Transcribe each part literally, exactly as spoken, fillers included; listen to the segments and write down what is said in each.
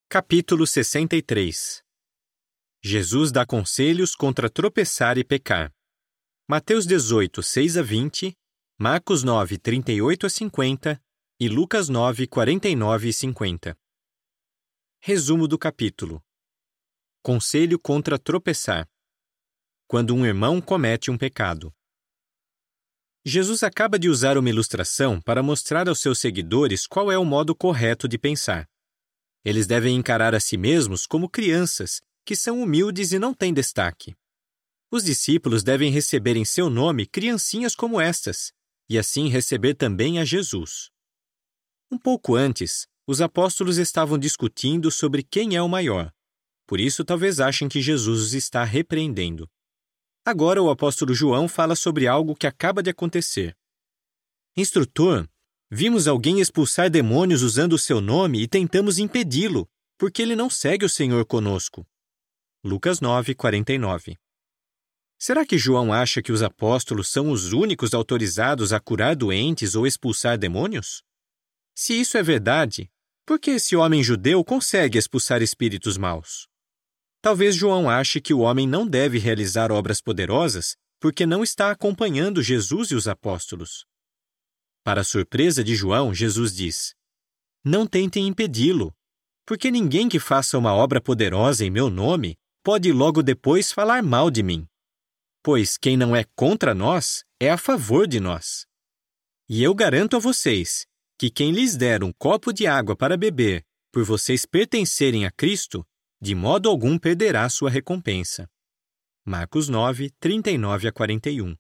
Capítulo sessenta e três. Jesus dá conselhos contra tropeçar e pecar. Mateus dezoito, seis a vinte, Marcos nove, trinta e oito a cinquenta e Lucas nove, quarenta e nove e cinquenta. Resumo do capítulo. Conselho contra tropeçar. Quando um irmão comete um pecado. Jesus acaba de usar uma ilustração para mostrar aos seus seguidores qual é o modo correto de pensar. Eles devem encarar a si mesmos como crianças, que são humildes e não têm destaque. Os discípulos devem receber em seu nome criancinhas como estas, e assim receber também a Jesus. Um pouco antes, os apóstolos estavam discutindo sobre quem é o maior. Por isso, talvez achem que Jesus os está repreendendo. Agora, o apóstolo João fala sobre algo que acaba de acontecer. Instrutor, vimos alguém expulsar demônios usando o seu nome e tentamos impedi-lo, porque ele não segue o Senhor conosco. Lucas nove, quarenta e nove. Será que João acha que os apóstolos são os únicos autorizados a curar doentes ou expulsar demônios? Se isso é verdade, por que esse homem judeu consegue expulsar espíritos maus? Talvez João ache que o homem não deve realizar obras poderosas porque não está acompanhando Jesus e os apóstolos. Para a surpresa de João, Jesus diz: Não tentem impedi-lo, porque ninguém que faça uma obra poderosa em meu nome pode logo depois falar mal de mim. Pois quem não é contra nós é a favor de nós. E eu garanto a vocês que quem lhes der um copo de água para beber, por vocês pertencerem a Cristo, de modo algum perderá sua recompensa. Marcos nove, trinta e nove a quarenta e um.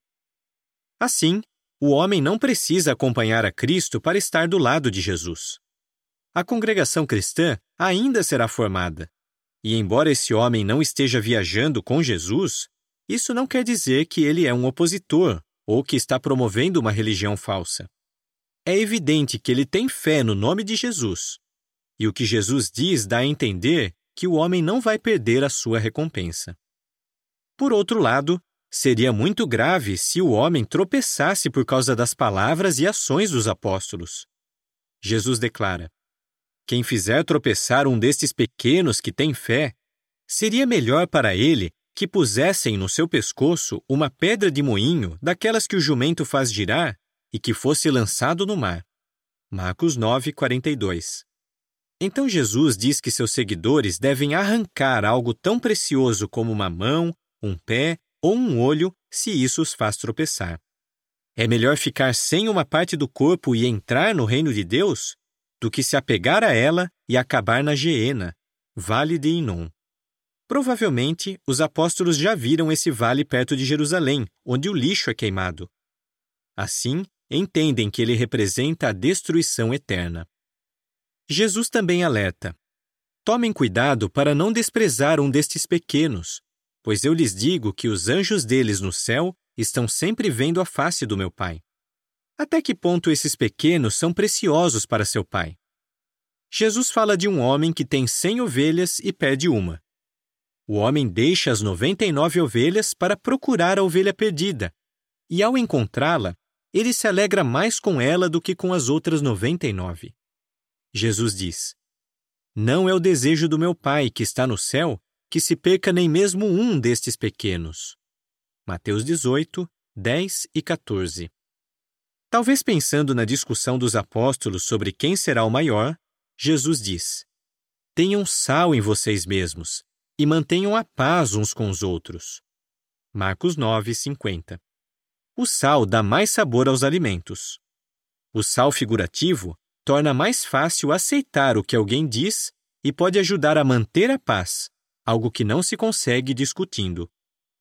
Assim, o homem não precisa acompanhar a Cristo para estar do lado de Jesus. A congregação cristã ainda será formada. E embora esse homem não esteja viajando com Jesus, isso não quer dizer que ele é um opositor ou que está promovendo uma religião falsa. É evidente que ele tem fé no nome de Jesus. E o que Jesus diz dá a entender que o homem não vai perder a sua recompensa. Por outro lado, seria muito grave se o homem tropeçasse por causa das palavras e ações dos apóstolos. Jesus declara: Quem fizer tropeçar um destes pequenos que tem fé, seria melhor para ele que pusessem no seu pescoço uma pedra de moinho daquelas que o jumento faz girar e que fosse lançado no mar. Marcos nove, quarenta e dois. Então Jesus diz que seus seguidores devem arrancar algo tão precioso como uma mão, um pé ou um olho se isso os faz tropeçar. É melhor ficar sem uma parte do corpo e entrar no reino de Deus do que se apegar a ela e acabar na Geena, Vale de Inom. Provavelmente, os apóstolos já viram esse vale perto de Jerusalém, onde o lixo é queimado. Assim, entendem que ele representa a destruição eterna. Jesus também alerta: Tomem cuidado para não desprezar um destes pequenos, pois eu lhes digo que os anjos deles no céu estão sempre vendo a face do meu Pai. Até que ponto esses pequenos são preciosos para seu Pai? Jesus fala de um homem que tem cem ovelhas e perde uma. O homem deixa as noventa e nove ovelhas para procurar a ovelha perdida, e ao encontrá-la, ele se alegra mais com ela do que com as outras noventa e nove. Jesus diz: Não é o desejo do meu Pai que está no céu que se perca nem mesmo um destes pequenos. Mateus dezoito, dez e quatorze. Talvez pensando na discussão dos apóstolos sobre quem será o maior, Jesus diz: Tenham sal em vocês mesmos e mantenham a paz uns com os outros. Marcos nove, cinquenta. O sal dá mais sabor aos alimentos. O sal figurativo torna mais fácil aceitar o que alguém diz e pode ajudar a manter a paz, algo que não se consegue discutindo.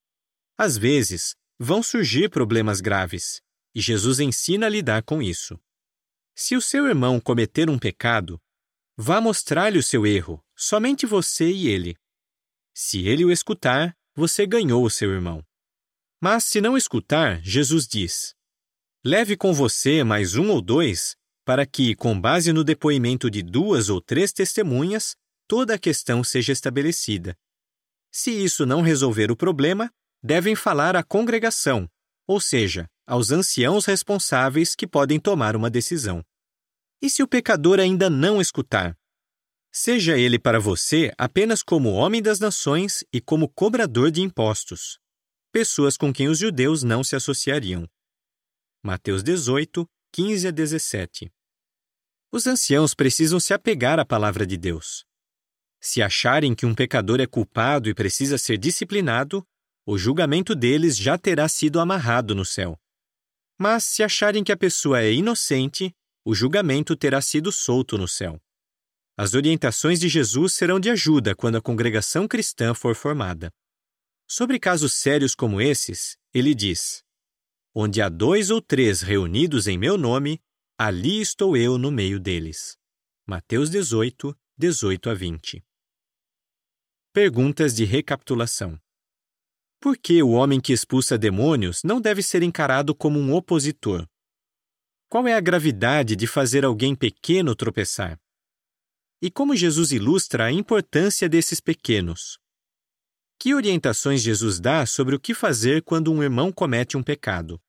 Às vezes, vão surgir problemas graves, e Jesus ensina a lidar com isso. Se o seu irmão cometer um pecado, vá mostrar-lhe o seu erro, somente você e ele. Se ele o escutar, você ganhou o seu irmão. Mas se não escutar, Jesus diz: Leve com você mais um ou dois, para que, com base no depoimento de duas ou três testemunhas, toda a questão seja estabelecida. Se isso não resolver o problema, devem falar à congregação, ou seja, aos anciãos responsáveis que podem tomar uma decisão. E se o pecador ainda não escutar? Seja ele para você apenas como homem das nações e como cobrador de impostos, pessoas com quem os judeus não se associariam. Mateus dezoito, quinze a dezessete. Os anciãos precisam se apegar à palavra de Deus. Se acharem que um pecador é culpado e precisa ser disciplinado, o julgamento deles já terá sido amarrado no céu. Mas se acharem que a pessoa é inocente, o julgamento terá sido solto no céu. As orientações de Jesus serão de ajuda quando a congregação cristã for formada. Sobre casos sérios como esses, ele diz: onde há dois ou três reunidos em meu nome, ali estou eu no meio deles. Mateus dezoito, dezoito a vinte. Perguntas de recapitulação. Por que o homem que expulsa demônios não deve ser encarado como um opositor? Qual é a gravidade de fazer alguém pequeno tropeçar? E como Jesus ilustra a importância desses pequenos? Que orientações Jesus dá sobre o que fazer quando um irmão comete um pecado?